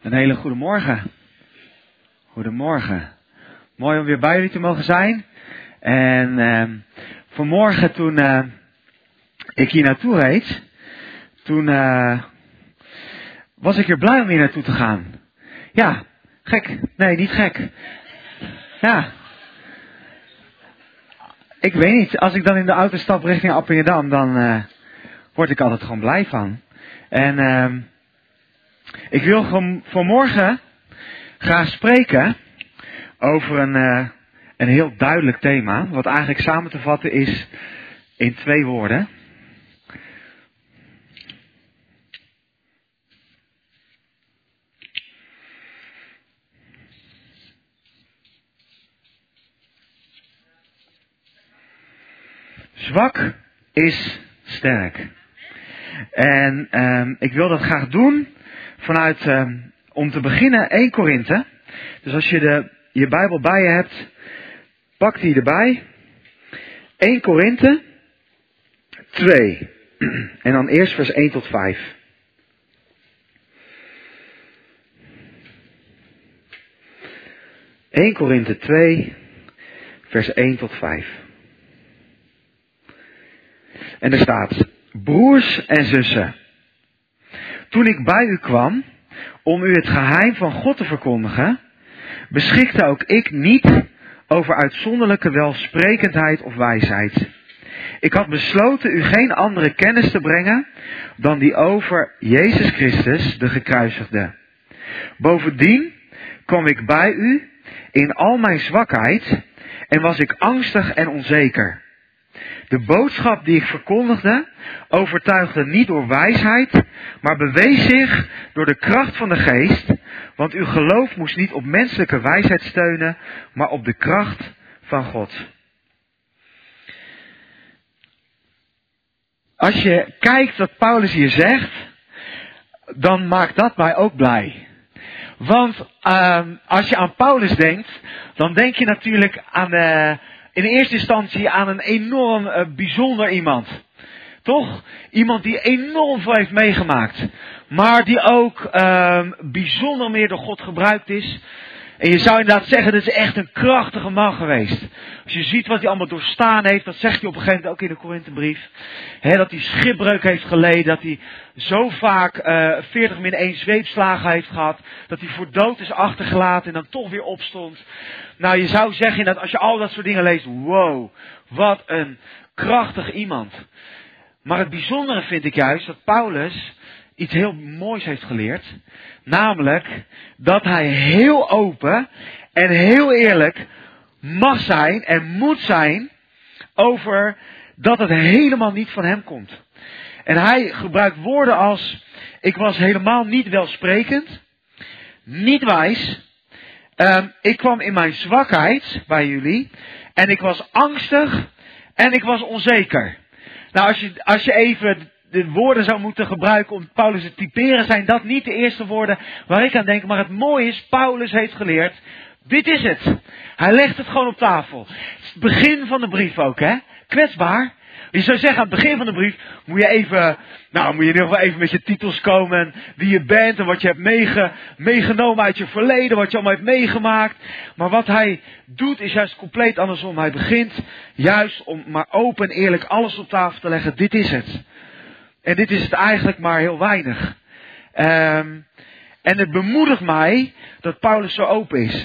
Een hele goede morgen. Goedemorgen. Mooi om weer bij jullie te mogen zijn. En vanmorgen toen ik hier naartoe reed, toen was ik er blij om hier naartoe te gaan. Ja, gek. Nee, niet gek. Ja. Ik weet niet, als ik dan in de auto stap richting Appingedam, dan word ik altijd gewoon blij van. En ik wil gewoon vanmorgen graag spreken over een heel duidelijk thema, wat eigenlijk samen te vatten is in 2 woorden. Zwak is sterk. En ik wil dat graag doen vanuit, om te beginnen, 1 Korinthe. Dus als je je Bijbel bij je hebt, pak die erbij. 1 Korinthe 2. En dan eerst vers 1 tot 5. (1 Korinthe 2, vers 1 tot 5. En er staat: broers en zussen, toen ik bij u kwam om u het geheim van God te verkondigen, beschikte ook ik niet over uitzonderlijke welsprekendheid of wijsheid. Ik had besloten u geen andere kennis te brengen dan die over Jezus Christus, de gekruisigde. Bovendien kwam ik bij u in al mijn zwakheid en was ik angstig en onzeker. De boodschap die ik verkondigde overtuigde niet door wijsheid, maar bewees zich door de kracht van de geest, want uw geloof moest niet op menselijke wijsheid steunen, maar op de kracht van God. Als je kijkt wat Paulus hier zegt, dan maakt dat mij ook blij. Want als je aan Paulus denkt, dan denk je natuurlijk aan in eerste instantie aan een enorm bijzonder iemand. Toch? Iemand die enorm veel heeft meegemaakt. Maar die ook bijzonder meer door God gebruikt is. En je zou inderdaad zeggen, dit is echt een krachtige man geweest. Als je ziet wat hij allemaal doorstaan heeft, dat zegt hij op een gegeven moment ook in de Korinthebrief. Dat hij schipbreuk heeft geleden, dat hij zo vaak 40-1 zweepslagen heeft gehad. Dat hij voor dood is achtergelaten en dan toch weer opstond. Nou, je zou zeggen dat als je al dat soort dingen leest, wow, wat een krachtig iemand. Maar het bijzondere vind ik juist dat Paulus iets heel moois heeft geleerd. Namelijk dat hij heel open en heel eerlijk mag zijn en moet zijn over dat het helemaal niet van hem komt. En hij gebruikt woorden als: ik was helemaal niet welsprekend, niet wijs. Ik kwam in mijn zwakheid bij jullie en ik was angstig en ik was onzeker. Nou, als je even de woorden zou moeten gebruiken om Paulus te typeren, zijn dat niet de eerste woorden waar ik aan denk. Maar het mooie is, Paulus heeft geleerd, dit is het. Hij legt het gewoon op tafel. Het is het begin van de brief ook, hè? Kwetsbaar. Je zou zeggen, aan het begin van de brief moet je in ieder geval even met je titels komen. En wie je bent en wat je hebt meegenomen uit je verleden, wat je allemaal hebt meegemaakt. Maar wat hij doet is juist compleet andersom. Hij begint juist om maar open en eerlijk alles op tafel te leggen. Dit is het. En dit is het eigenlijk maar heel weinig. En het bemoedigt mij dat Paulus zo open is.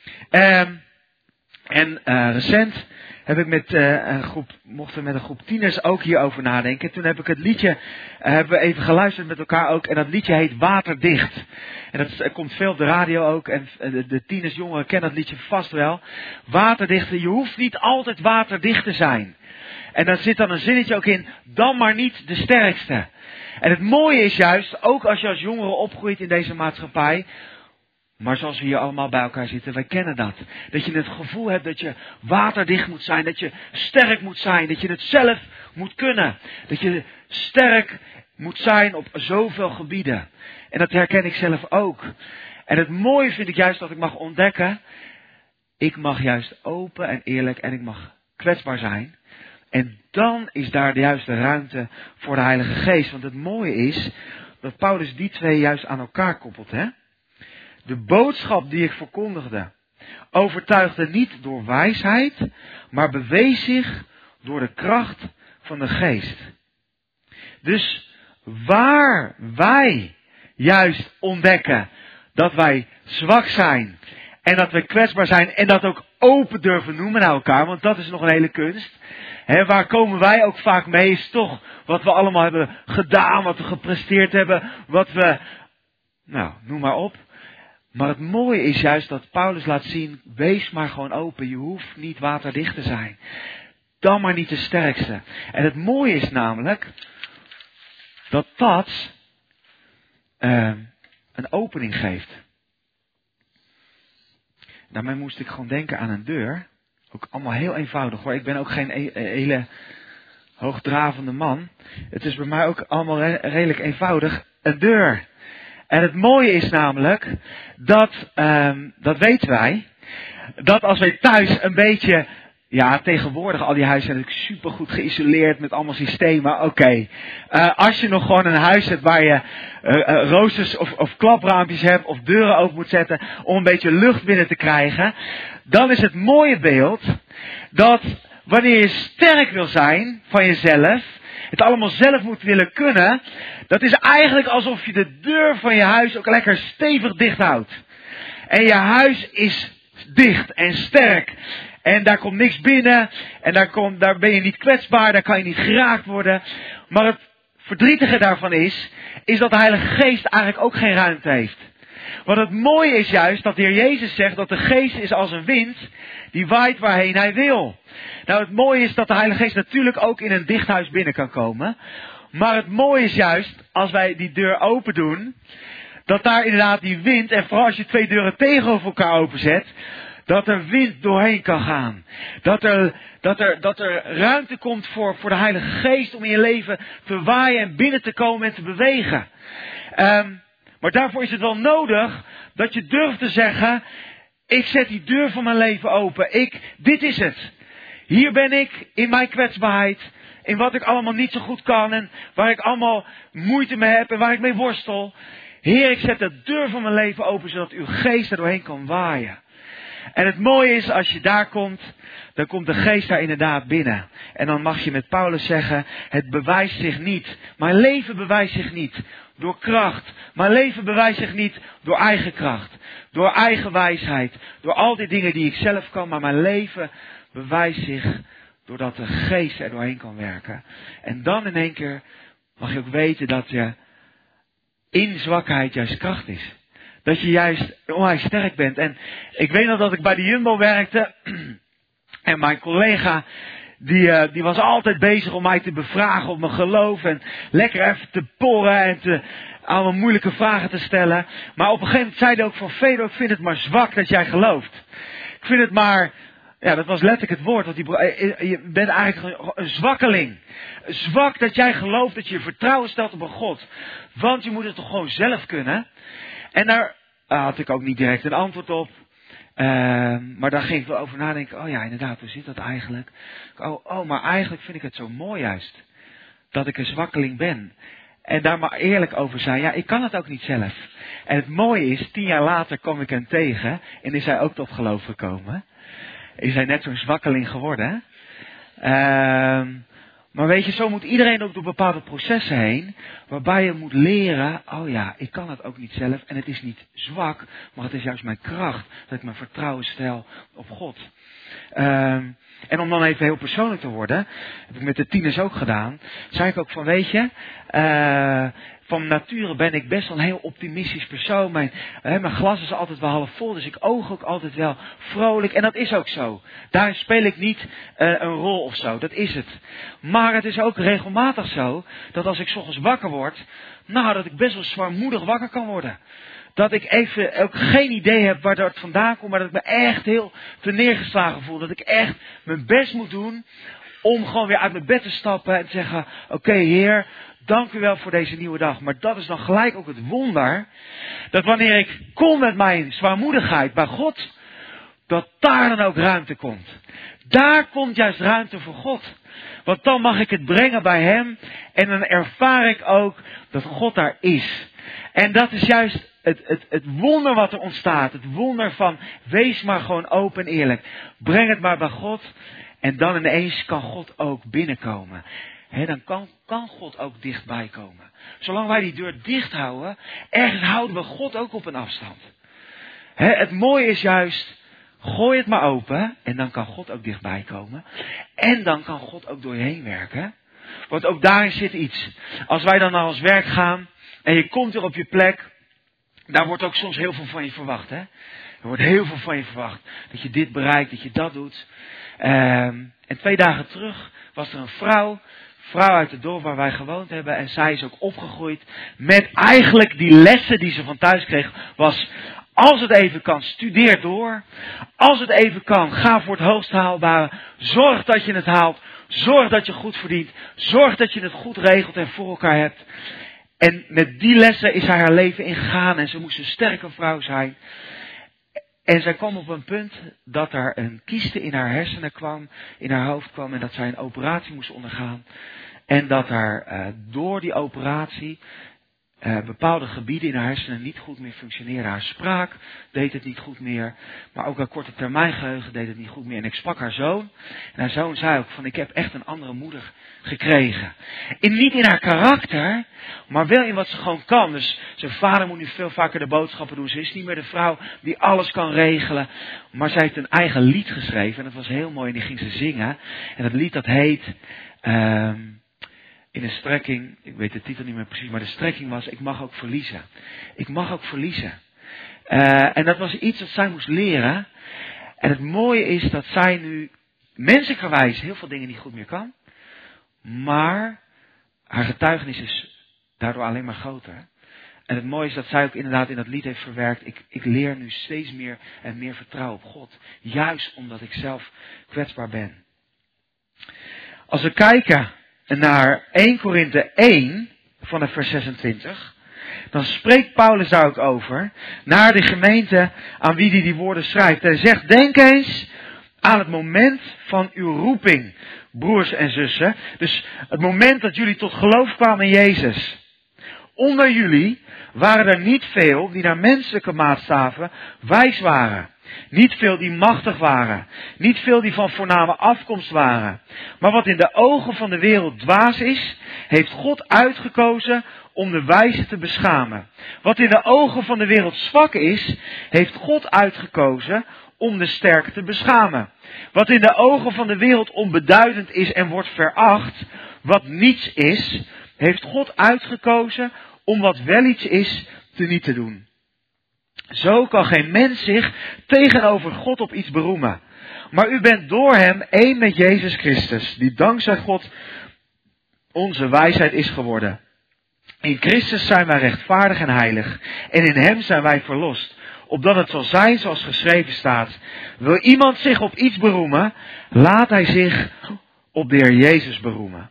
Recent heb ik mochten we met een groep tieners ook hierover nadenken. Toen heb ik het liedje, hebben we even geluisterd met elkaar ook. En dat liedje heet Waterdicht. En dat komt veel op de radio ook. En de tieners, jongeren kennen dat liedje vast wel. Waterdicht, je hoeft niet altijd waterdicht te zijn. En daar zit dan een zinnetje ook in, dan maar niet de sterkste. En het mooie is juist, ook als je als jongere opgroeit in deze maatschappij, maar zoals we hier allemaal bij elkaar zitten, wij kennen dat. Dat je het gevoel hebt dat je waterdicht moet zijn, dat je sterk moet zijn, dat je het zelf moet kunnen. Dat je sterk moet zijn op zoveel gebieden. En dat herken ik zelf ook. En het mooie vind ik juist dat ik mag ontdekken, ik mag juist open en eerlijk en ik mag kwetsbaar zijn. En dan is daar de juiste ruimte voor de Heilige Geest. Want het mooie is dat Paulus die 2 juist aan elkaar koppelt. Hè? De boodschap die ik verkondigde overtuigde niet door wijsheid, maar bewees zich door de kracht van de geest. Dus waar wij juist ontdekken dat wij zwak zijn en dat we kwetsbaar zijn en dat ook open durven noemen naar elkaar, want dat is nog een hele kunst. Waar komen wij ook vaak mee, is toch wat we allemaal hebben gedaan, wat we gepresteerd hebben, wat we, noem maar op. Maar het mooie is juist dat Paulus laat zien, wees maar gewoon open, je hoeft niet waterdicht te zijn. Dan maar niet de sterkste. En het mooie is namelijk dat een opening geeft. Daarmee moest ik gewoon denken aan een deur. Ook allemaal heel eenvoudig hoor. Ik ben ook geen hele hoogdravende man. Het is bij mij ook allemaal redelijk eenvoudig. Een deur. En het mooie is namelijk dat weten wij. Dat als wij thuis een beetje, tegenwoordig al die huizen zijn natuurlijk super goed geïsoleerd met allemaal systemen. Oké. Als je nog gewoon een huis hebt waar je roosters of klapraampjes hebt of deuren open moet zetten om een beetje lucht binnen te krijgen. Dan is het mooie beeld dat wanneer je sterk wil zijn van jezelf, het allemaal zelf moet willen kunnen, dat is eigenlijk alsof je de deur van je huis ook lekker stevig dicht houdt. En je huis is dicht en sterk. En daar komt niks binnen. En daar ben je niet kwetsbaar. Daar kan je niet geraakt worden. Maar het verdrietige daarvan is dat de Heilige Geest eigenlijk ook geen ruimte heeft. Want het mooie is juist dat de Heer Jezus zegt dat de Geest is als een wind die waait waarheen Hij wil. Nou, het mooie is dat de Heilige Geest natuurlijk ook in een dicht huis binnen kan komen. Maar het mooie is juist, als wij die deur open doen, dat daar inderdaad die wind, en vooral als je 2 deuren tegenover elkaar openzet, dat er wind doorheen kan gaan. Dat er ruimte komt voor de Heilige Geest om in je leven te waaien en binnen te komen en te bewegen. Maar daarvoor is het wel nodig dat je durft te zeggen, ik zet die deur van mijn leven open. Dit is het. Hier ben ik in mijn kwetsbaarheid. In wat ik allemaal niet zo goed kan. En waar ik allemaal moeite mee heb. En waar ik mee worstel. Heer, ik zet de deur van mijn leven open. Zodat uw geest er doorheen kan waaien. En het mooie is, als je daar komt. Dan komt de geest daar inderdaad binnen. En dan mag je met Paulus zeggen. Het bewijst zich niet. Mijn leven bewijst zich niet. Door kracht. Mijn leven bewijst zich niet door eigen kracht. Door eigen wijsheid. Door al die dingen die ik zelf kan. Maar mijn leven bewijst zich doordat de geest er doorheen kan werken. En dan in één keer mag je ook weten dat je in zwakheid juist kracht is. Dat je juist onwijs sterk bent. En ik weet nog dat ik bij de Jumbo werkte. En mijn collega, die was altijd bezig om mij te bevragen op mijn geloof. En lekker even te porren en allemaal moeilijke vragen te stellen. Maar op een gegeven moment zei hij ook van Fedor, ik vind het maar zwak dat jij gelooft. Ik vind het maar, dat was letterlijk het woord. Want je bent eigenlijk een zwakkeling. Zwak dat jij gelooft dat je vertrouwen stelt op een God. Want je moet het toch gewoon zelf kunnen. En daar had ik ook niet direct een antwoord op. Maar daar ging ik wel over nadenken. Oh ja, inderdaad, hoe zit dat eigenlijk? Maar eigenlijk vind ik het zo mooi juist. Dat ik een zwakkeling ben. En daar maar eerlijk over zei. Ja, ik kan het ook niet zelf. En het mooie is, 10 jaar later kwam ik hem tegen. En is hij ook tot geloof gekomen. Is hij net zo'n zwakkeling geworden. Maar weet je, zo moet iedereen ook door bepaalde processen heen. Waarbij je moet leren, ik kan het ook niet zelf. En het is niet zwak, maar het is juist mijn kracht. Dat ik mijn vertrouwen stel op God. En om dan even heel persoonlijk te worden. Heb ik met de tieners ook gedaan. Zei ik ook van, weet je. Van nature ben ik best wel een heel optimistisch persoon. Mijn glas is altijd wel half vol. Dus ik oog ook altijd wel vrolijk. En dat is ook zo. Daar speel ik niet een rol of zo. Dat is het. Maar het is ook regelmatig zo. Dat als ik 's ochtends wakker word. Dat ik best wel zwaarmoedig wakker kan worden. Dat ik even ook geen idee heb waar dat vandaan komt. Maar dat ik me echt heel neergeslagen voel. Dat ik echt mijn best moet doen. Om gewoon weer uit mijn bed te stappen. En te zeggen, oké, Heer. Dank u wel voor deze nieuwe dag. Maar dat is dan gelijk ook het wonder. Dat wanneer ik kom met mijn zwaarmoedigheid bij God. Dat daar dan ook ruimte komt. Daar komt juist ruimte voor God. Want dan mag ik het brengen bij Hem. En dan ervaar ik ook dat God daar is. En dat is juist het wonder wat er ontstaat. Het wonder van, wees maar gewoon open en eerlijk. Breng het maar bij God. En dan ineens kan God ook binnenkomen. Dan kan God ook dichtbij komen. Zolang wij die deur dicht houden, ergens houden we God ook op een afstand. Het mooie is juist, gooi het maar open en dan kan God ook dichtbij komen. En dan kan God ook door je heen werken. Want ook daarin zit iets. Als wij dan naar ons werk gaan en je komt weer op je plek, daar wordt ook soms heel veel van je verwacht. Er wordt heel veel van je verwacht. Dat je dit bereikt, dat je dat doet. En 2 dagen terug was er een vrouw uit het dorp waar wij gewoond hebben. En zij is ook opgegroeid met eigenlijk die lessen die ze van thuis kreeg. Was, als het even kan, studeer door. Als het even kan, ga voor het hoogst haalbare. Zorg dat je het haalt. Zorg dat je goed verdient. Zorg dat je het goed regelt en voor elkaar hebt. En met die lessen is haar leven ingegaan. En ze moest een sterke vrouw zijn. En zij kwam op een punt dat er een kieste in haar hersenen kwam, in haar hoofd kwam en dat zij een operatie moest ondergaan. En dat er door die operatie bepaalde gebieden in haar hersenen niet goed meer functioneren. Haar spraak deed het niet goed meer, maar ook haar korte termijn geheugen deed het niet goed meer. En ik sprak haar zoon en haar zoon zei ook van, ik heb echt een andere moeder gekregen. Niet in haar karakter, maar wel in wat ze gewoon kan. Dus zijn vader moet nu veel vaker de boodschappen doen. Ze is niet meer de vrouw die alles kan regelen. Maar zij heeft een eigen lied geschreven en dat was heel mooi en die ging ze zingen. En dat lied dat heet... in een strekking, ik weet de titel niet meer precies, maar de strekking was, ik mag ook verliezen. Ik mag ook verliezen. En dat was iets dat zij moest leren. En het mooie is dat zij nu, menselijkerwijs, heel veel dingen niet goed meer kan. Maar haar getuigenis is daardoor alleen maar groter. En het mooie is dat zij ook inderdaad in dat lied heeft verwerkt. Ik leer nu steeds meer en meer vertrouwen op God. Juist omdat ik zelf kwetsbaar ben. Als we kijken naar 1 Korinthe 1, vanaf vers 26. Dan spreekt Paulus daar ook over. Naar de gemeente aan wie hij die woorden schrijft. Hij zegt, denk eens aan het moment van uw roeping, broers en zussen. Dus het moment dat jullie tot geloof kwamen in Jezus. Onder jullie waren er niet veel die naar menselijke maatstaven wijs waren. Niet veel die machtig waren. Niet veel die van voorname afkomst waren. Maar wat in de ogen van de wereld dwaas is, heeft God uitgekozen om de wijze te beschamen. Wat in de ogen van de wereld zwak is, heeft God uitgekozen om de sterke te beschamen. Wat in de ogen van de wereld onbeduidend is en wordt veracht, wat niets is, heeft God uitgekozen om wat wel iets is teniet te doen. Zo kan geen mens zich tegenover God op iets beroemen. Maar u bent door hem één met Jezus Christus, die dankzij God onze wijsheid is geworden. In Christus zijn wij rechtvaardig en heilig. En in hem zijn wij verlost. Opdat het zal zijn zoals geschreven staat. Wil iemand zich op iets beroemen, laat hij zich op de Heer Jezus beroemen.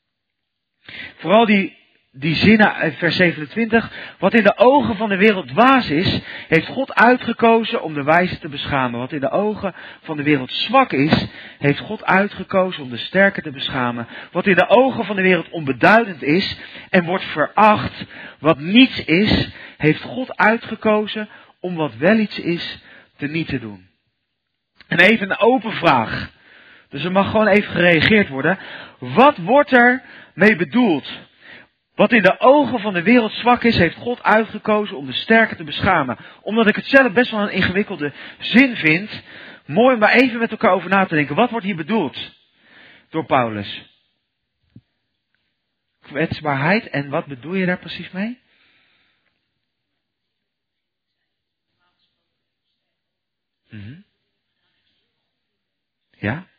Vooral die zinnen uit vers 27. Wat in de ogen van de wereld dwaas is, heeft God uitgekozen om de wijze te beschamen. Wat in de ogen van de wereld zwak is, heeft God uitgekozen om de sterke te beschamen. Wat in de ogen van de wereld onbeduidend is en wordt veracht, wat niets is, heeft God uitgekozen om wat wel iets is teniet te doen. En even een open vraag. Dus er mag gewoon even gereageerd worden. Wat wordt er mee bedoeld? Wat in de ogen van de wereld zwak is, heeft God uitgekozen om de sterke te beschamen. Omdat ik het zelf best wel een ingewikkelde zin vind. Mooi om maar even met elkaar over na te denken. Wat wordt hier bedoeld door Paulus? Kwetsbaarheid. En wat bedoel je daar precies mee? Ja?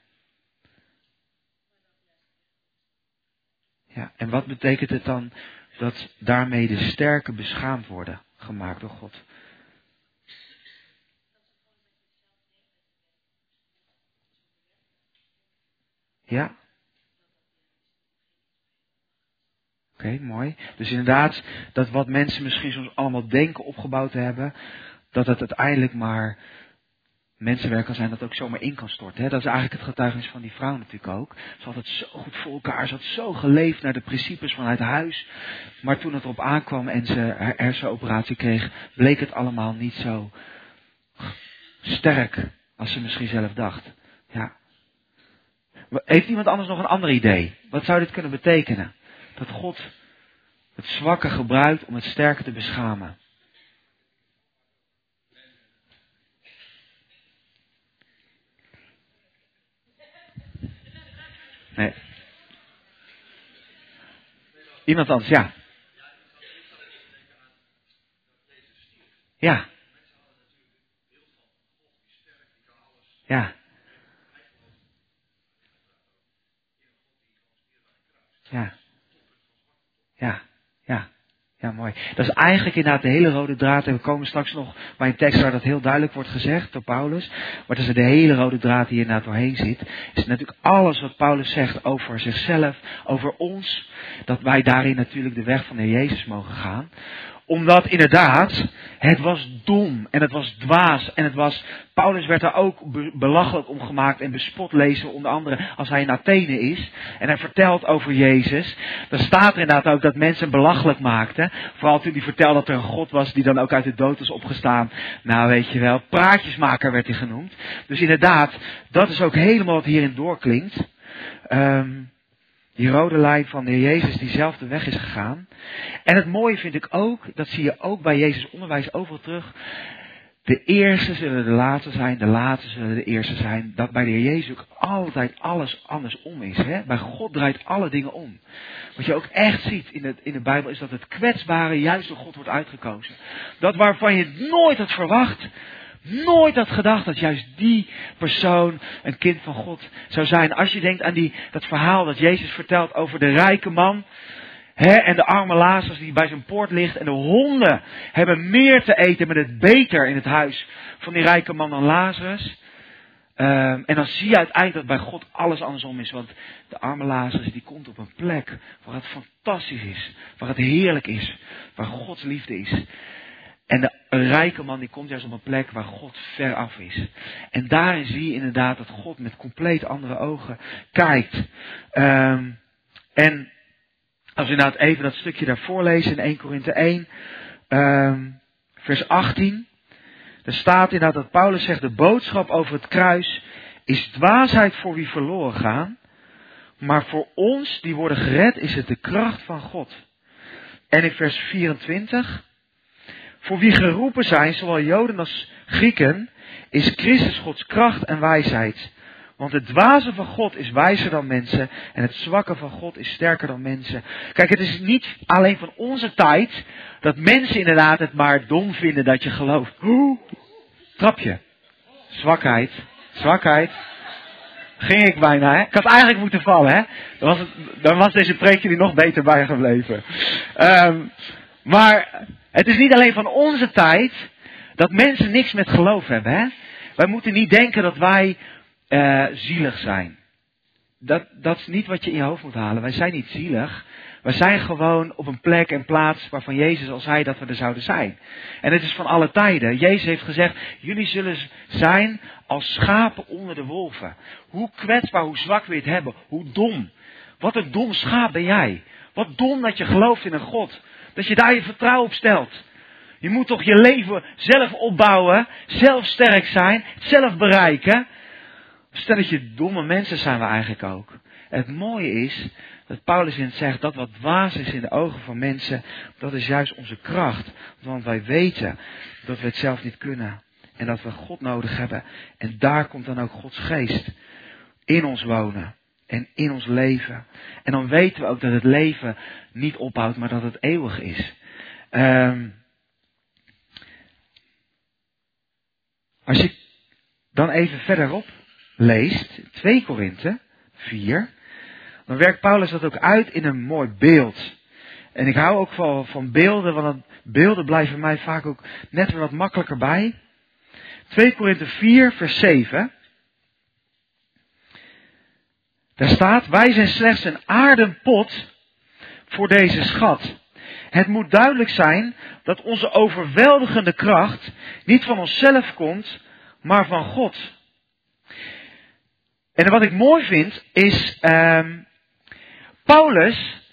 Ja, en wat betekent het dan dat daarmee de sterke beschaamd worden, gemaakt door God? Ja? Oké, mooi. Dus inderdaad, dat wat mensen misschien soms allemaal denken opgebouwd te hebben, dat het uiteindelijk maar mensenwerk kan zijn dat ook zomaar in kan storten. Hè? Dat is eigenlijk het getuigenis van die vrouw natuurlijk ook. Ze had het zo goed voor elkaar. Ze had zo geleefd naar de principes vanuit huis. Maar toen het erop aankwam en ze haar hersenoperatie kreeg, bleek het allemaal niet zo sterk als ze misschien zelf dacht. Ja. Heeft iemand anders nog een ander idee? Wat zou dit kunnen betekenen? Dat God het zwakke gebruikt om het sterke te beschamen. Nee. Iemand anders, ja. Ja. Ja. Ja. Ja. Ja. Ja, mooi. Dat is eigenlijk inderdaad de hele rode draad. En we komen straks nog bij een tekst waar dat heel duidelijk wordt gezegd door Paulus. Maar dat is de hele rode draad die inderdaad doorheen zit. Is natuurlijk alles wat Paulus zegt over zichzelf, over ons. Dat wij daarin natuurlijk de weg van de Heer Jezus mogen gaan. Omdat inderdaad, het was dom en het was dwaas en het was, Paulus werd daar ook belachelijk om gemaakt en bespot lezen, onder andere als hij in Athene is. En hij vertelt over Jezus. Dan staat er inderdaad ook dat mensen hem belachelijk maakten. Vooral toen hij vertelde dat er een God was die dan ook uit de dood is opgestaan. Nou weet je wel, praatjesmaker werd hij genoemd. Dus inderdaad, dat is ook helemaal wat hierin doorklinkt. Die rode lijn van de Heer Jezus die zelf de weg is gegaan. En het mooie vind ik ook, dat zie je ook bij Jezus onderwijs overal terug. De eerste zullen de laatste zijn, de laatste zullen de eerste zijn. Dat bij de Heer Jezus ook altijd alles andersom is. Hè? Bij God draait alle dingen om. Wat je ook echt ziet in de Bijbel is dat het kwetsbare juist door God wordt uitgekozen. Dat waarvan je het nooit had verwacht, nooit had gedacht dat juist die persoon een kind van God zou zijn. Als je denkt aan dat verhaal dat Jezus vertelt over de rijke man. En de arme Lazarus die bij zijn poort ligt. En de honden hebben meer te eten met het beter in het huis van die rijke man dan Lazarus. En dan zie je uiteindelijk dat bij God alles andersom is. Want de arme Lazarus die komt op een plek waar het fantastisch is. Waar het heerlijk is. Waar Gods liefde is. En de rijke man die komt juist op een plek waar God ver af is. En daarin zie je inderdaad dat God met compleet andere ogen kijkt. En als we inderdaad even dat stukje daarvoor lezen in 1 Korinthe 1, vers 18. Er staat inderdaad dat Paulus zegt, de boodschap over het kruis is dwaasheid voor wie verloren gaan. Maar voor ons die worden gered is het de kracht van God. En in vers 24. Voor wie geroepen zijn, zowel Joden als Grieken, is Christus Gods kracht en wijsheid. Want het dwaze van God is wijzer dan mensen en het zwakke van God is sterker dan mensen. Kijk, het is niet alleen van onze tijd dat mensen inderdaad het maar dom vinden dat je gelooft. Trapje. Zwakheid. Ging ik bijna, hè? Ik had eigenlijk moeten vallen, hè? Dan was deze preekje er nog beter bij gebleven. Maar het is niet alleen van onze tijd dat mensen niks met geloof hebben, hè? Wij moeten niet denken dat wij zielig zijn. Dat is niet wat je in je hoofd moet halen. Wij zijn niet zielig. Wij zijn gewoon op een plek en plaats waarvan Jezus al zei dat we er zouden zijn. En het is van alle tijden. Jezus heeft gezegd, jullie zullen zijn als schapen onder de wolven. Hoe kwetsbaar, hoe zwak we het hebben. Hoe dom. Wat een dom schaap ben jij. Wat dom dat je gelooft in een God. Dat je daar je vertrouwen op stelt. Je moet toch je leven zelf opbouwen. Zelf sterk zijn. Zelf bereiken. Stel dat je domme mensen zijn we eigenlijk ook. En het mooie is dat Paulus in het zegt dat wat dwaas is in de ogen van mensen, dat is juist onze kracht. Want wij weten dat we het zelf niet kunnen. En dat we God nodig hebben. En daar komt dan ook Gods geest in ons wonen. En in ons leven. En dan weten we ook dat het leven niet ophoudt, maar dat het eeuwig is. Als je dan even verderop leest, 2 Korinthe 4, dan werkt Paulus dat ook uit in een mooi beeld. En ik hou ook van beelden, want beelden blijven mij vaak ook net weer wat makkelijker bij. 2 Korinthe 4, vers 7. Daar staat, wij zijn slechts een aarden pot voor deze schat. Het moet duidelijk zijn dat onze overweldigende kracht niet van onszelf komt, maar van God. En wat ik mooi vind is, Paulus,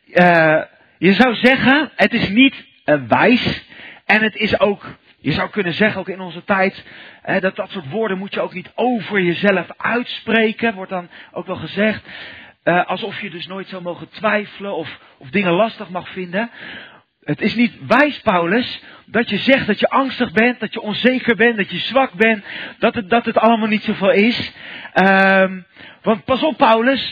je zou zeggen, het is niet wijs en het is ook, je zou kunnen zeggen ook in onze tijd, dat soort woorden moet je ook niet over jezelf uitspreken, wordt dan ook wel gezegd. Alsof je dus nooit zou mogen twijfelen of dingen lastig mag vinden. Het is niet wijs, Paulus, dat je zegt dat je angstig bent, dat je onzeker bent, dat je zwak bent, dat het allemaal niet zoveel is. Want pas op, Paulus,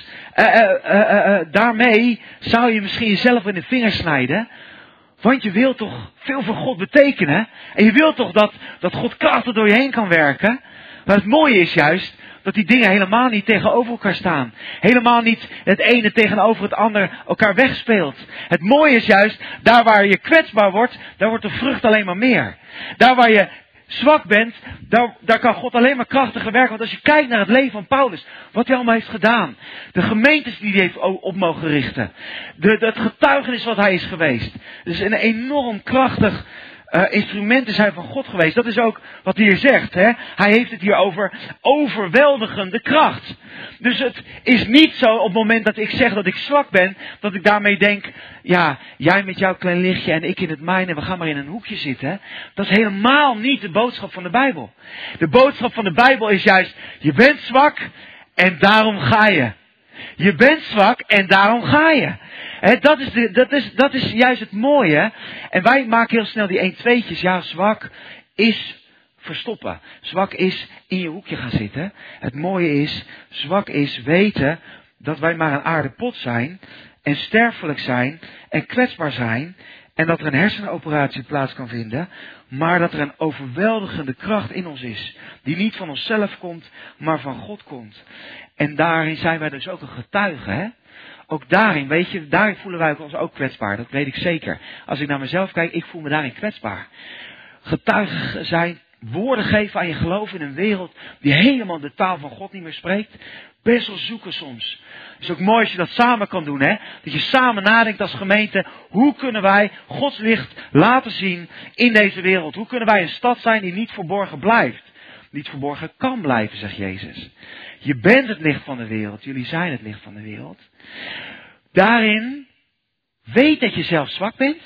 daarmee zou je misschien jezelf in de vingers snijden. Want je wilt toch veel voor God betekenen. En je wilt toch dat God krachtig door je heen kan werken. Maar het mooie is juist dat die dingen helemaal niet tegenover elkaar staan. Helemaal niet het ene tegenover het ander elkaar wegspeelt. Het mooie is juist, daar waar je kwetsbaar wordt, daar wordt de vrucht alleen maar meer. Daar waar je zwak bent, daar kan God alleen maar krachtiger werken. Want als je kijkt naar het leven van Paulus, wat hij allemaal heeft gedaan. De gemeentes die hij heeft op mogen richten. Het getuigenis wat hij is geweest. Dus een enorm krachtig instrument is hij van God geweest. Dat is ook wat hij hier zegt. Hè? Hij heeft het hier over overweldigende kracht. Dus het is niet zo op het moment dat ik zeg dat ik zwak ben, dat ik daarmee denk, ja, jij met jouw klein lichtje en ik in het mijne, we gaan maar in een hoekje zitten. Dat is helemaal niet de boodschap van de Bijbel. De boodschap van de Bijbel is juist, je bent zwak en daarom ga je. Je bent zwak en daarom ga je. Dat is juist het mooie. En wij maken heel snel die 1-2'tjes. Ja, zwak is verstoppen. Zwak is in je hoekje gaan zitten. Het mooie is, zwak is weten dat wij maar een aardepot zijn. En sterfelijk zijn. En kwetsbaar zijn. En dat er een hersenoperatie plaats kan vinden. Maar dat er een overweldigende kracht in ons is. Die niet van onszelf komt, maar van God komt. En daarin zijn wij dus ook een getuige, hè? Ook daarin, weet je, daarin voelen wij ons ook kwetsbaar. Dat weet ik zeker. Als ik naar mezelf kijk, ik voel me daarin kwetsbaar. Getuige zijn, woorden geven aan je geloof in een wereld die helemaal de taal van God niet meer spreekt. Best wel zoeken soms. Het is ook mooi als je dat samen kan doen, hè. Dat je samen nadenkt als gemeente, hoe kunnen wij Gods licht laten zien in deze wereld? Hoe kunnen wij een stad zijn die niet verborgen blijft? Niet verborgen kan blijven, zegt Jezus. Je bent het licht van de wereld. Jullie zijn het licht van de wereld. Daarin weet dat je zelf zwak bent.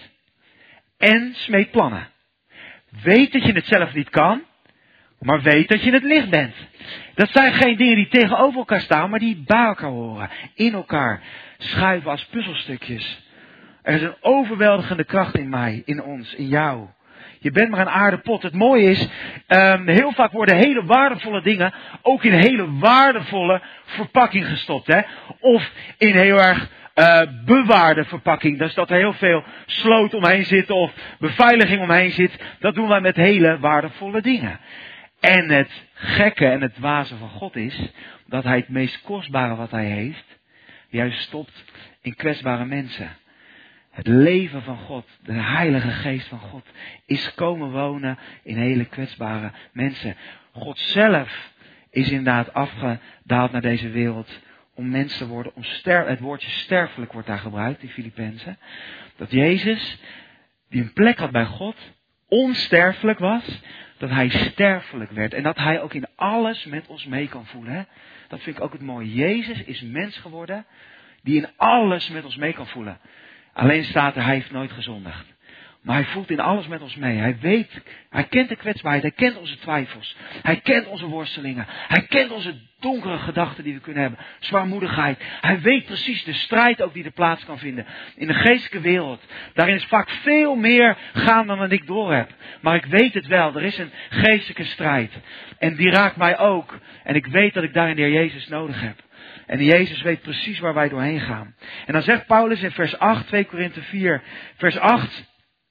En smeed plannen. Weet dat je het zelf niet kan. Maar weet dat je het licht bent. Dat zijn geen dingen die tegenover elkaar staan. Maar die bij elkaar horen. In elkaar schuiven als puzzelstukjes. Er is een overweldigende kracht in mij. In ons. In jou. Je bent maar een aardepot. Het mooie is, heel vaak worden hele waardevolle dingen ook in hele waardevolle verpakking gestopt. Hè? Of in heel erg bewaarde verpakking. Dus dat er heel veel sloot omheen zit of beveiliging omheen zit. Dat doen wij met hele waardevolle dingen. En het gekke en het dwaze van God is dat hij het meest kostbare wat hij heeft juist stopt in kwetsbare mensen. Het leven van God, de Heilige Geest van God, is komen wonen in hele kwetsbare mensen. God zelf is inderdaad afgedaald naar deze wereld om mens te worden. Het woordje sterfelijk wordt daar gebruikt in Filippenzen. Dat Jezus, die een plek had bij God, onsterfelijk was, dat hij sterfelijk werd. En dat hij ook in alles met ons mee kan voelen. Hè? Dat vind ik ook het mooie. Jezus is mens geworden die in alles met ons mee kan voelen. Alleen staat er, hij heeft nooit gezondigd. Maar hij voelt in alles met ons mee. Hij weet, hij kent de kwetsbaarheid, hij kent onze twijfels. Hij kent onze worstelingen. Hij kent onze donkere gedachten die we kunnen hebben. Zwaarmoedigheid. Hij weet precies de strijd ook die er plaats kan vinden. In de geestelijke wereld. Daarin is vaak veel meer gaan dan ik door heb. Maar ik weet het wel, er is een geestelijke strijd. En die raakt mij ook. En ik weet dat ik daarin de Heer Jezus nodig heb. En Jezus weet precies waar wij doorheen gaan. En dan zegt Paulus in vers 8, 2 Korinthe 4, vers 8.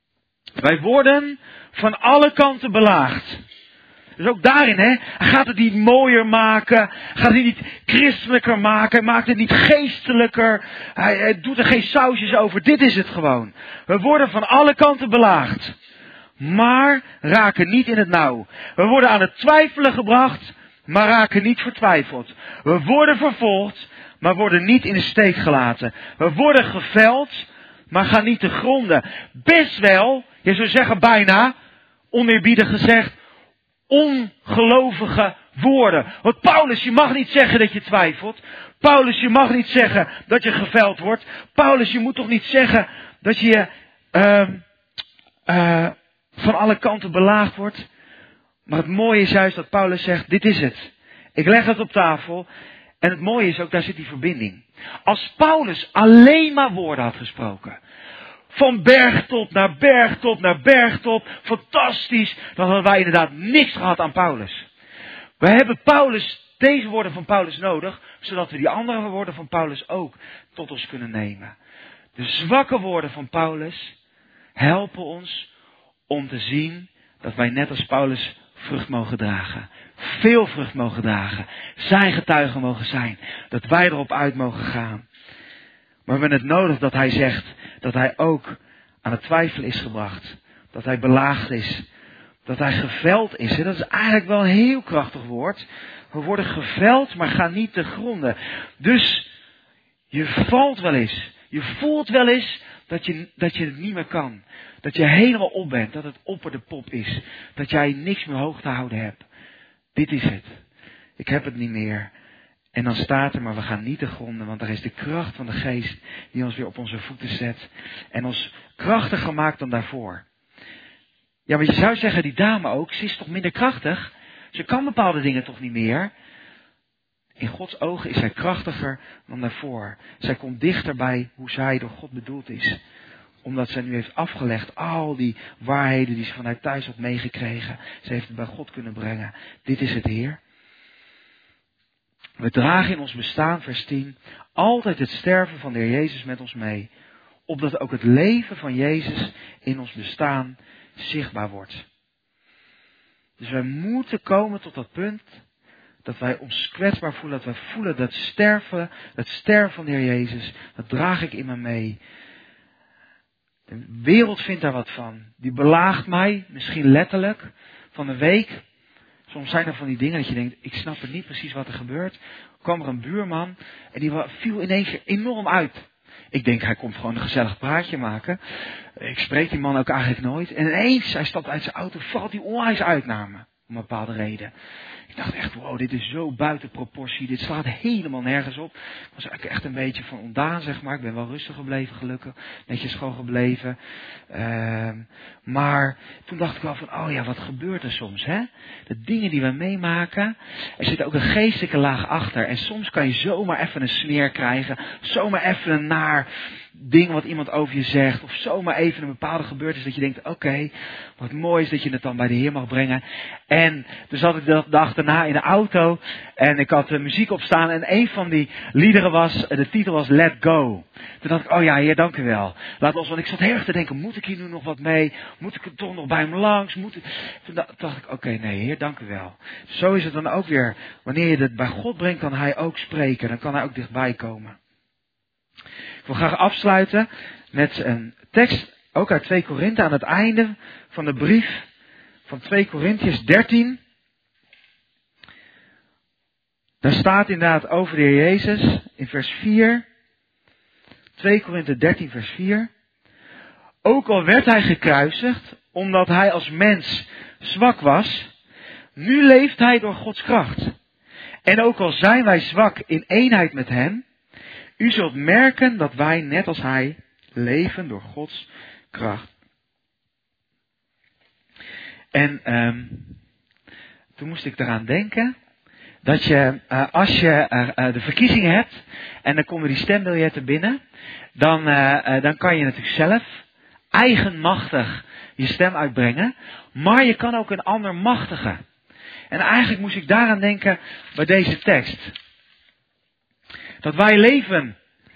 Wij worden van alle kanten belaagd. Dus ook daarin, hè. Hij gaat het niet mooier maken. Gaat het niet christelijker maken. Hij maakt het niet geestelijker. Hij doet er geen sausjes over. Dit is het gewoon. We worden van alle kanten belaagd. Maar raken niet in het nauw. We worden aan het twijfelen gebracht. Maar raken niet vertwijfeld. We worden vervolgd, maar worden niet in de steek gelaten. We worden geveld, maar gaan niet te gronden. Best wel, je zou zeggen bijna, oneerbiedig gezegd, ongelovige woorden. Want Paulus, je mag niet zeggen dat je twijfelt. Paulus, je mag niet zeggen dat je geveld wordt. Paulus, je moet toch niet zeggen dat je van alle kanten belaagd wordt. Maar het mooie is juist dat Paulus zegt, dit is het. Ik leg het op tafel. En het mooie is ook, daar zit die verbinding. Als Paulus alleen maar woorden had gesproken. Van bergtop naar bergtop naar bergtop. Fantastisch. Dan hadden wij inderdaad niks gehad aan Paulus. Wij hebben deze woorden van Paulus nodig. Zodat we die andere woorden van Paulus ook tot ons kunnen nemen. De zwakke woorden van Paulus helpen ons om te zien dat wij net als Paulus vrucht mogen dragen. Veel vrucht mogen dragen. Zijn getuigen mogen zijn. Dat wij erop uit mogen gaan. Maar we hebben het nodig dat hij zegt dat hij ook aan het twijfelen is gebracht. Dat hij belaagd is. Dat hij geveld is. Dat is eigenlijk wel een heel krachtig woord. We worden geveld, maar gaan niet te gronden. Dus je valt wel eens. Je voelt wel eens dat je het niet meer kan. Dat je helemaal op bent. Dat het opper de pop is. Dat jij niks meer hoog te houden hebt. Dit is het. Ik heb het niet meer. En dan staat er, maar we gaan niet te gronden. Want er is de kracht van de geest die ons weer op onze voeten zet. En ons krachtiger maakt dan daarvoor. Ja, maar je zou zeggen, die dame ook, ze is toch minder krachtig? Ze kan bepaalde dingen toch niet meer? In Gods ogen is zij krachtiger dan daarvoor. Zij komt dichter bij hoe zij door God bedoeld is. Omdat zij nu heeft afgelegd al die waarheden die ze vanuit thuis had meegekregen. Ze heeft het bij God kunnen brengen. Dit is het, Heer. We dragen in ons bestaan, vers 10, altijd het sterven van de Heer Jezus met ons mee. Opdat ook het leven van Jezus in ons bestaan zichtbaar wordt. Dus wij moeten komen tot dat punt dat wij ons kwetsbaar voelen. Dat wij voelen dat het sterven van de Heer Jezus, dat draag ik in me mee. De wereld vindt daar wat van. Die belaagt mij, misschien letterlijk, van de week. Soms zijn er van die dingen dat je denkt, ik snap het niet precies wat er gebeurt. Kwam er een buurman en die viel ineens enorm uit. Ik denk, hij komt gewoon een gezellig praatje maken. Ik spreek die man ook eigenlijk nooit. En ineens, hij stapt uit zijn auto, valt hij onwijs uit naar me. Om een bepaalde reden. Ik dacht echt, wow, dit is zo buiten proportie. Dit slaat helemaal nergens op. Ik was eigenlijk echt een beetje van ontdaan, zeg maar. Ik ben wel rustig gebleven, gelukkig. Netjes gewoon gebleven. Maar toen dacht ik wel van, oh ja, wat gebeurt er soms, hè? De dingen die we meemaken. Er zit ook een geestelijke laag achter. En soms kan je zomaar even een sneer krijgen. Zomaar even een naar ding wat iemand over je zegt. Of zomaar even een bepaalde gebeurtenis dat je denkt, oké, wat mooi is dat je het dan bij de Heer mag brengen. En toen zat ik de dag daarna in de auto en ik had de muziek op staan en een van die liederen was, de titel was Let Go. Toen dacht ik, oh ja, Heer, dank u wel. Want ik zat heel erg te denken, moet ik hier nu nog wat mee? Moet ik toch nog bij hem langs? Toen dacht ik, oké, nee, Heer, dank u wel. Zo is het dan ook weer, wanneer je het bij God brengt, kan hij ook spreken. Dan kan hij ook dichtbij komen. Ik wil graag afsluiten met een tekst, ook uit 2 Korinthe, aan het einde van de brief van 2 Korintiërs 13. Daar staat inderdaad over de Heer Jezus in vers 4. 2 Korinthe 13 vers 4. Ook al werd hij gekruisigd, omdat hij als mens zwak was, nu leeft hij door Gods kracht. En ook al zijn wij zwak in eenheid met hem, u zult merken dat wij, net als hij, leven door Gods kracht. En toen moest ik eraan denken dat je, als je de verkiezingen hebt en dan komen die stembiljetten binnen, dan kan je natuurlijk zelf eigenmachtig je stem uitbrengen, maar je kan ook een ander machtigen. En eigenlijk moest ik daaraan denken bij deze tekst. Dat wij leven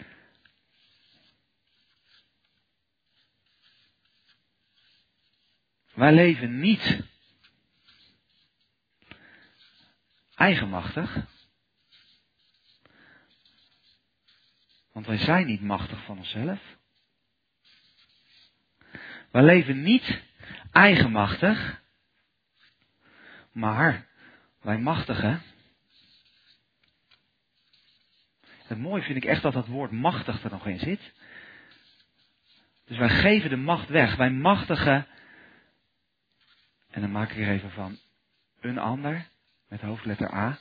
niet eigenmachtig. Want wij zijn niet machtig van onszelf. Wij leven niet eigenmachtig. Maar wij machtigen. Het mooie vind ik echt dat woord machtig er nog in zit. Dus wij geven de macht weg. Wij machtigen. En dan maak ik er even van. een ander, met hoofdletter A.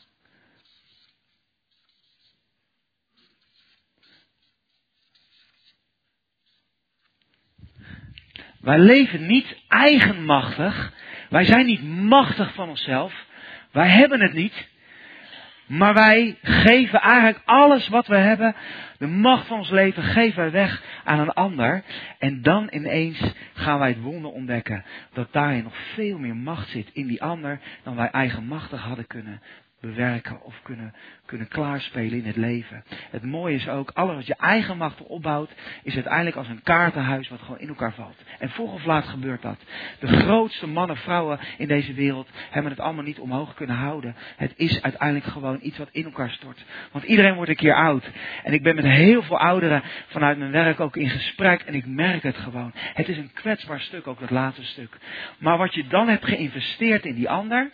Wij leven niet eigenmachtig. Wij zijn niet machtig van onszelf. Wij hebben het niet. Maar wij geven eigenlijk alles wat we hebben, de macht van ons leven, geven wij weg aan een ander. En dan ineens gaan wij het wonder ontdekken dat daarin nog veel meer macht zit in die ander dan wij eigenmachtig hadden kunnen bewerken of kunnen klaarspelen in het leven. Het mooie is ook, alles wat je eigenmachtig opbouwt, is uiteindelijk als een kaartenhuis wat gewoon in elkaar valt. En vroeg of laat gebeurt dat. De grootste mannen, vrouwen in deze wereld hebben het allemaal niet omhoog kunnen houden. Het is uiteindelijk gewoon iets wat in elkaar stort. Want iedereen wordt een keer oud. En ik ben met heel veel ouderen vanuit mijn werk ook in gesprek en ik merk het gewoon. Het is een kwetsbaar stuk, ook dat laatste stuk. Maar wat je dan hebt geïnvesteerd in die ander,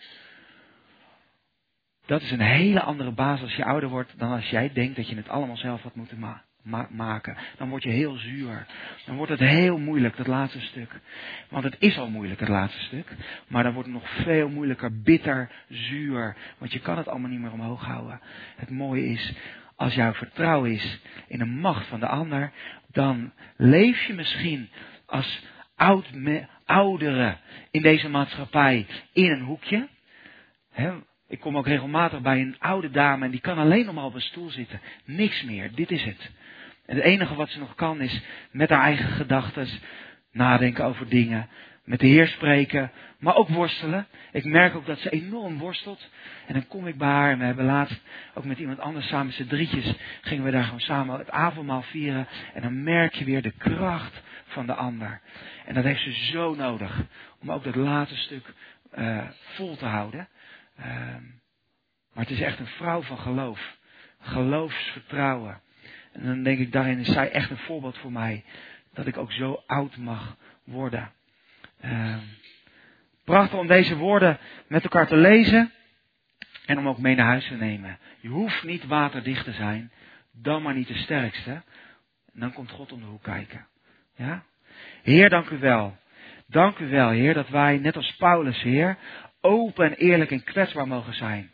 dat is een hele andere basis als je ouder wordt dan als jij denkt dat je het allemaal zelf had moeten maken. Dan word je heel zuur. Dan wordt het heel moeilijk, dat laatste stuk. Want het is al moeilijk, het laatste stuk. Maar dan wordt het nog veel moeilijker, bitter, zuur. Want je kan het allemaal niet meer omhoog houden. Het mooie is, als jouw vertrouwen is in de macht van de ander, dan leef je misschien als ouderen in deze maatschappij in een hoekje. Ik kom ook regelmatig bij een oude dame en die kan alleen nog maar op een stoel zitten. Niks meer, dit is het. En het enige wat ze nog kan is met haar eigen gedachten nadenken over dingen. Met de Heer spreken, maar ook worstelen. Ik merk ook dat ze enorm worstelt. En dan kom ik bij haar en we hebben laatst ook met iemand anders samen met z'n drietjes gingen we daar gewoon samen het avondmaal vieren. En dan merk je weer de kracht van de ander. En dat heeft ze zo nodig om ook dat laatste stuk vol te houden. Maar het is echt een vrouw van geloof. Geloofsvertrouwen. En dan denk ik, daarin is zij echt een voorbeeld voor mij. Dat ik ook zo oud mag worden. Prachtig om deze woorden met elkaar te lezen. En om ook mee naar huis te nemen. Je hoeft niet waterdicht te zijn. Dan maar niet de sterkste. En dan komt God om de hoek kijken. Ja? Heer, dank u wel. Dank u wel, Heer, dat wij net als Paulus, Heer, open en eerlijk en kwetsbaar mogen zijn.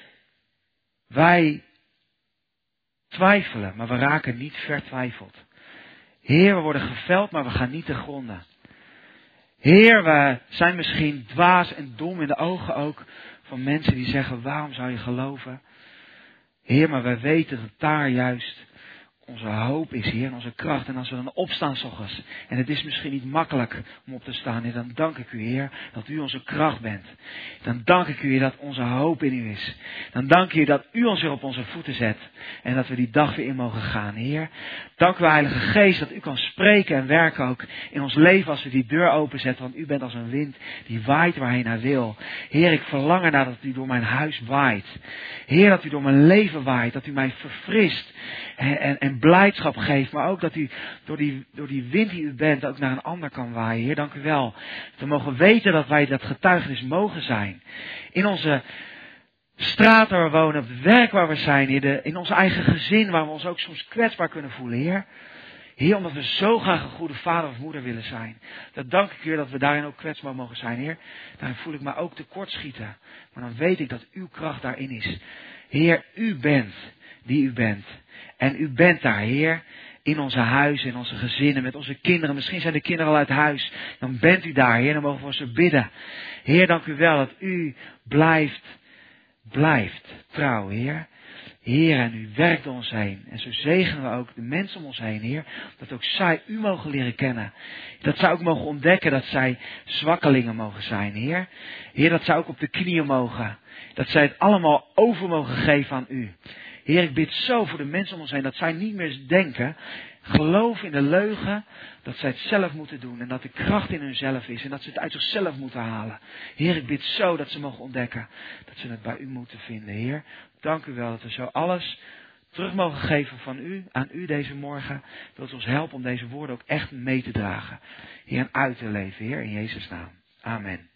Wij twijfelen, maar we raken niet vertwijfeld. Heer, we worden geveld, maar we gaan niet te gronden. Heer, we zijn misschien dwaas en dom in de ogen ook van mensen die zeggen, waarom zou je geloven? Heer, maar wij weten dat daar juist onze hoop is, Heer, en onze kracht. En als we dan opstaan 's ochtends, en het is misschien niet makkelijk om op te staan, Heer, dan dank ik u, Heer, dat u onze kracht bent. Dan dank ik u, Heer, dat onze hoop in u is. Dan dank ik u dat u ons weer op onze voeten zet. En dat we die dag weer in mogen gaan, Heer. Dank u, Heilige Geest, dat u kan spreken en werken ook in ons leven als we die deur openzetten. Want u bent als een wind die waait waarheen hij wil. Heer, ik verlang ernaar dat u door mijn huis waait. Heer, dat u door mijn leven waait. Dat u mij verfrist en blijdschap geeft. Maar ook dat u door die wind die u bent ook naar een ander kan waaien. Heer, dank u wel. We mogen weten dat wij dat getuigenis mogen zijn. In onze straat waar we wonen, op het werk waar we zijn, Heer, in ons eigen gezin waar we ons ook soms kwetsbaar kunnen voelen, Heer. Heer, omdat we zo graag een goede vader of moeder willen zijn. Dat dank ik u, dat we daarin ook kwetsbaar mogen zijn, Heer. Daarin voel ik me ook tekortschieten. Maar dan weet ik dat uw kracht daarin is. Heer, u bent die u bent. En u bent daar, Heer, in onze huizen, in onze gezinnen, met onze kinderen. Misschien zijn de kinderen al uit huis. Dan bent u daar, Heer. Dan mogen we ze bidden. Heer, dank u wel dat u blijft trouw, Heer. Heer, en u werkt om ons heen. En zo zegenen we ook de mensen om ons heen, Heer. Dat ook zij u mogen leren kennen. Dat zij ook mogen ontdekken dat zij zwakkelingen mogen zijn, Heer. Heer, dat zij ook op de knieën mogen. Dat zij het allemaal over mogen geven aan u. Heer, ik bid zo voor de mensen om ons heen dat zij niet meer denken, geloof in de leugen, dat zij het zelf moeten doen en dat de kracht in hunzelf is en dat ze het uit zichzelf moeten halen. Heer, ik bid zo dat ze mogen ontdekken dat ze het bij u moeten vinden. Heer, dank u wel dat we zo alles terug mogen geven van u, aan u deze morgen. Wilt u ons helpen om deze woorden ook echt mee te dragen. Heer, en uit te leven, Heer, in Jezus' naam. Amen.